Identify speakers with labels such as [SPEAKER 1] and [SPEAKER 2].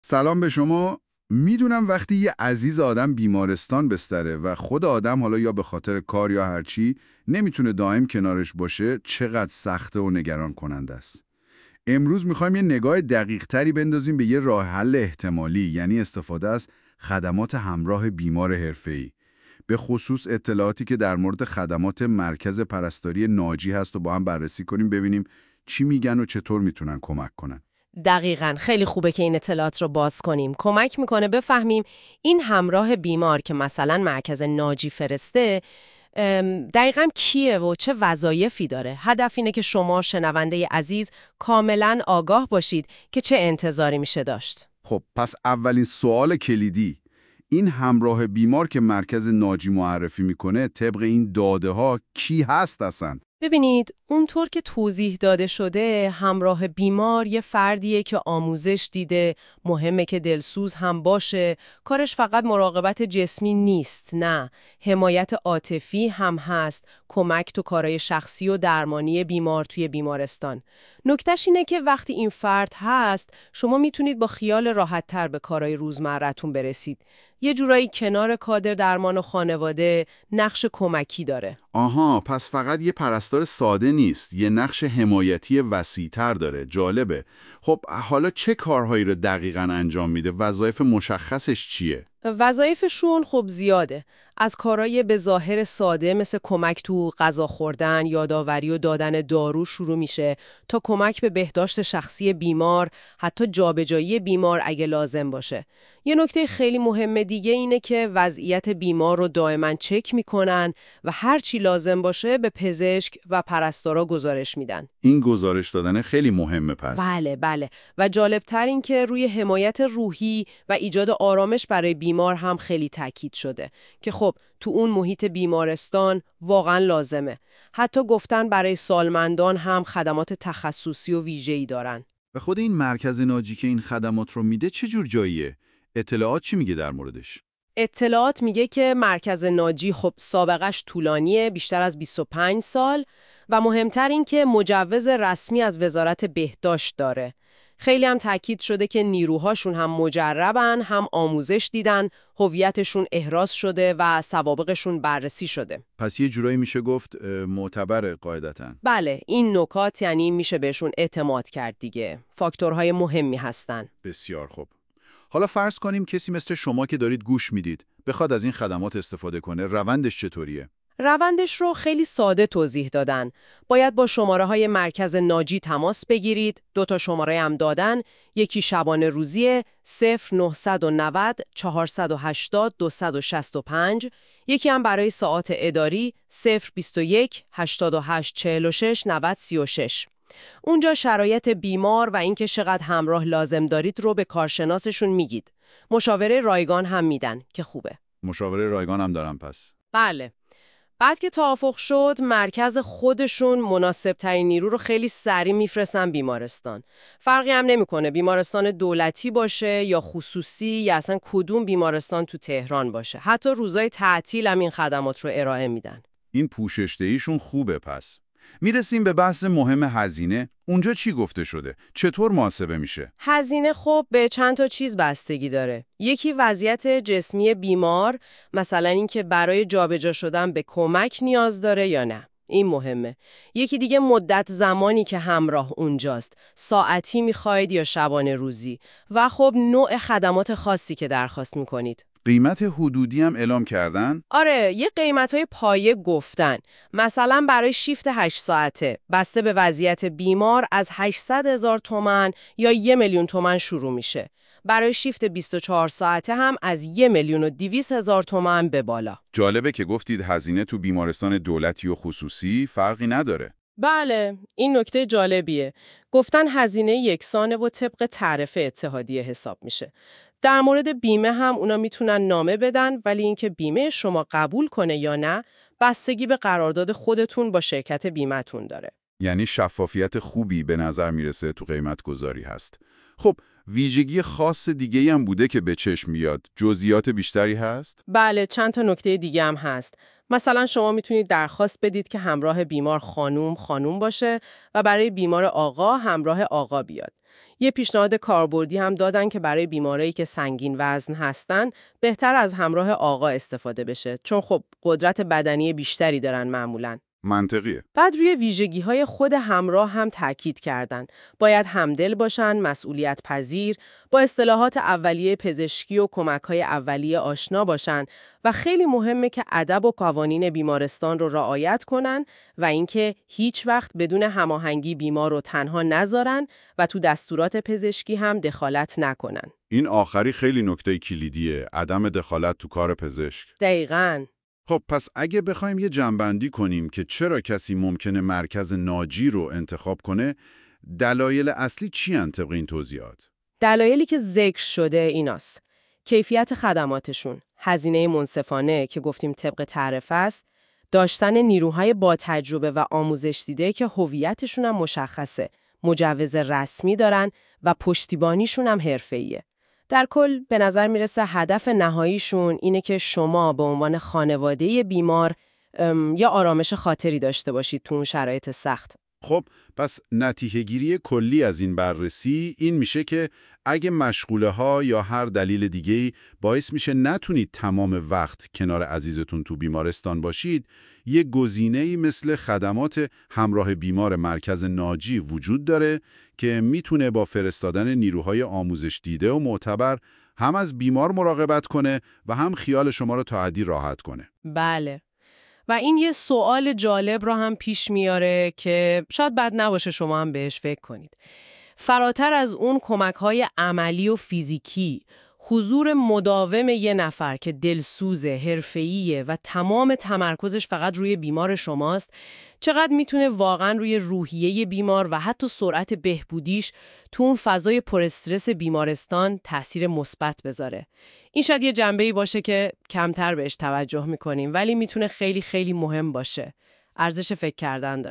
[SPEAKER 1] سلام به شما. میدونم وقتی یه عزیز آدم بیمارستان بستره و خود آدم حالا یا به خاطر کار یا هرچی نمیتونه دائم کنارش باشه چقدر سخته و نگران کننده است. امروز میخوایم یه نگاه دقیق تری بندازیم به یه راه حل احتمالی، یعنی استفاده از خدمات همراه بیمار حرفه‌ای. به خصوص اطلاعاتی که در مورد خدمات مرکز پرستاری ناجی هست و با هم بررسی کنیم ببینیم چی میگن و چطور میتونن کمک کنن.
[SPEAKER 2] دقیقاً خیلی خوبه که این اطلاعات رو باز کنیم. کمک میکنه بفهمیم این همراه بیمار که مثلا مرکز ناجی فرسته دقیقاً کیه و چه وظایفی داره. هدف اینه که شما شنونده عزیز کاملاً آگاه باشید که چه انتظاری میشه داشت.
[SPEAKER 1] خب پس اولین سوال کلیدی، این همراه بیمار که مرکز ناجی معرفی میکنه طبق این داده ها کی هست اصلا؟
[SPEAKER 2] ببینید، اونطور که توضیح داده شده، همراه بیمار یه فردیه که آموزش دیده، مهمه که دلسوز هم باشه، کارش فقط مراقبت جسمی نیست، نه، حمایت عاطفی هم هست، کمک تو کارهای شخصی و درمانی بیمار توی بیمارستان. نکتهش اینه که وقتی این فرد هست، شما میتونید با خیال راحت‌تر به کارهای روزمره‌تون برسید. یه جورایی کنار کادر درمان و خانواده نقش کمکی داره.
[SPEAKER 1] آها، پس فقط یه پرستار ساده نیست، یه نقش حمایتی وسیع‌تر داره. جالبه. خب حالا چه کارهایی رو دقیقاً انجام میده؟ وظایف مشخصش چیه؟
[SPEAKER 2] وظایفشون خب زیاده. از کارهای به ظاهر ساده مثل کمک تو غذا خوردن، یادآوری و دادن دارو شروع میشه تا کمک به بهداشت شخصی بیمار، حتی جابجایی بیمار اگه لازم باشه. یه نکته خیلی مهم دیگه اینه که وضعیت بیمار رو دائما چک میکنن و هر چی لازم باشه به پزشک و پرستارا گزارش میدن.
[SPEAKER 1] این گزارش دادن خیلی مهمه پس.
[SPEAKER 2] بله. و جالبتر این که روی حمایت روحی و ایجاد آرامش برای بیمار هم خیلی تاکید شده که خب تو اون محیط بیمارستان واقعا لازمه. حتی گفتن برای سالمندان هم خدمات تخصصی و ویژه‌ای دارن.
[SPEAKER 1] و خود این مرکز ناجی که این خدمات رو میده چه جور جاییه؟ اطلاعات چی میگه در موردش؟
[SPEAKER 2] اطلاعات میگه که مرکز ناجی خب سابقش طولانیه، بیشتر از 25 سال، و مهمتر این که مجوز رسمی از وزارت بهداشت داره. خیلی هم تاکید شده که نیروهاشون هم مجربن، هم آموزش دیدن، هویتشون احراز شده و سوابقشون بررسی شده.
[SPEAKER 1] پس یه جورایی میشه گفت معتبر قاعدتاً.
[SPEAKER 2] بله، این نکات یعنی میشه بهشون اعتماد کرد دیگه. فاکتورهای مهمی هستن.
[SPEAKER 1] بسیار خوب. حالا فرض کنیم کسی مثل شما که دارید گوش میدید بخواد از این خدمات استفاده کنه، روندش چطوریه؟
[SPEAKER 2] روندش رو خیلی ساده توضیح دادن. باید با شماره‌های مرکز ناجی تماس بگیرید. 2 شماره هم دادن. یکی شبانه روزیه 0990 480 265. یکی هم برای ساعات اداری 021 88 46 90 36. اونجا شرایط بیمار و اینکه چقدر همراه لازم دارید رو به کارشناسشون میگید. مشاوره رایگان هم میدن که خوبه.
[SPEAKER 1] مشاوره رایگان هم دارم پس.
[SPEAKER 2] بله. بعد که توافق شد، مرکز خودشون مناسب ترین نیرو رو خیلی سریع میفرستن بیمارستان. فرقی هم نمیکنه بیمارستان دولتی باشه یا خصوصی یا اصلا کدوم بیمارستان تو تهران باشه. حتی روزای تعطیل هم این خدمات رو ارائه میدن.
[SPEAKER 1] این پوشش‌دهیشون خوبه پس. میرسیم به بحث مهم هزینه. اونجا چی گفته شده؟ چطور محاسبه میشه؟
[SPEAKER 2] هزینه خب به چند تا چیز بستگی داره. یکی وضعیت جسمی بیمار، مثلا اینکه برای جابجا شدن به کمک نیاز داره یا نه. این مهمه. یکی دیگه مدت زمانی که همراه اونجاست. ساعتی میخواید یا شبانه روزی. و خب نوع خدمات خاصی که درخواست میکنید.
[SPEAKER 1] قیمت حدودی هم اعلام کردن؟
[SPEAKER 2] آره، یه قیمت‌های پایه گفتن. مثلا برای شیفت 8 ساعته، بسته به وضعیت بیمار از 800,000 تومان یا 1,000,000 تومان شروع میشه. برای شیفت 24 ساعته هم از 1,200,000 تومان به بالا.
[SPEAKER 1] جالبه که گفتید هزینه تو بیمارستان دولتی و خصوصی فرقی نداره.
[SPEAKER 2] بله، این نکته جالبیه. گفتن هزینه یکسانه و طبق تعرفه اتحادیه حساب میشه. در مورد بیمه هم اونا میتونن نامه بدن، ولی اینکه بیمه شما قبول کنه یا نه بستگی به قرارداد خودتون با شرکت بیمه‌تون داره.
[SPEAKER 1] یعنی شفافیت خوبی به نظر میرسه تو قیمت گذاری هست. خب ویژگی خاص دیگه‌ای هم بوده که به چشم میاد. جزئیات بیشتری هست؟
[SPEAKER 2] بله، چند تا نکته دیگه هم هست. مثلا شما میتونید درخواست بدید که همراه بیمار خانوم باشه و برای بیمار آقا همراه آقا بیاد. یه پیشنهاد کاربردی هم دادن که برای بیمارایی که سنگین وزن هستن بهتر از همراه آقا استفاده بشه، چون خب قدرت بدنی بیشتری دارن معمولاً.
[SPEAKER 1] منطقیه.
[SPEAKER 2] بعد روی ویژگی‌های خود همراه هم تاکید کردن. باید همدل باشن، مسئولیت پذیر، با اصطلاحات اولیه پزشکی و کمک‌های اولیه آشنا باشن و خیلی مهمه که ادب و قوانین بیمارستان رو رعایت کنن و اینکه هیچ وقت بدون هماهنگی بیمار رو تنها نذارن و تو دستورات پزشکی هم دخالت نکنن.
[SPEAKER 1] این آخری خیلی نکته کلیدیه، عدم دخالت تو کار پزشک.
[SPEAKER 2] دقیقاً.
[SPEAKER 1] خب پس اگه بخوایم یه جمع‌بندی کنیم که چرا کسی ممکنه مرکز ناجی رو انتخاب کنه، دلایل اصلی چی ان طبق این توضیحات؟
[SPEAKER 2] دلایلی که ذکر شده ایناست: کیفیت خدماتشون، هزینه منصفانه که گفتیم طبق تعرفه است، داشتن نیروهای با تجربه و آموزش دیده که هویتشون هم مشخصه، مجوز رسمی دارن و پشتیبانیشون هم حرفه‌ایه. در کل به نظر میرسه هدف نهاییشون اینه که شما به عنوان خانواده بیمار یا آرامش خاطری داشته باشید تو اون شرایط سخت.
[SPEAKER 1] خب پس نتیجه‌گیری کلی از این بررسی این میشه که اگه مشغوله ها یا هر دلیل دیگه‌ای باعث میشه نتونید تمام وقت کنار عزیزتون تو بیمارستان باشید، یه گزینه‌ای مثل خدمات همراه بیمار مرکز ناجی وجود داره که میتونه با فرستادن نیروهای آموزش دیده و معتبر هم از بیمار مراقبت کنه و هم خیال شما رو تا حدی راحت کنه.
[SPEAKER 2] بله. و این یه سوال جالب رو هم پیش میاره که شاید بد نباشه شما هم بهش فکر کنید. فراتر از اون کمک‌های عملی و فیزیکی، حضور مداوم یه نفر که دلسوزه، حرفه‌ایه و تمام تمرکزش فقط روی بیمار شماست، چقدر میتونه واقعا روی روحیه بیمار و حتی سرعت بهبودیش تو اون فضای پر استرس بیمارستان تأثیر مثبت بذاره. این شاید یه جنبه‌ای باشه که کمتر بهش توجه میکنیم، ولی میتونه خیلی خیلی مهم باشه. ارزش فکر کردن داره.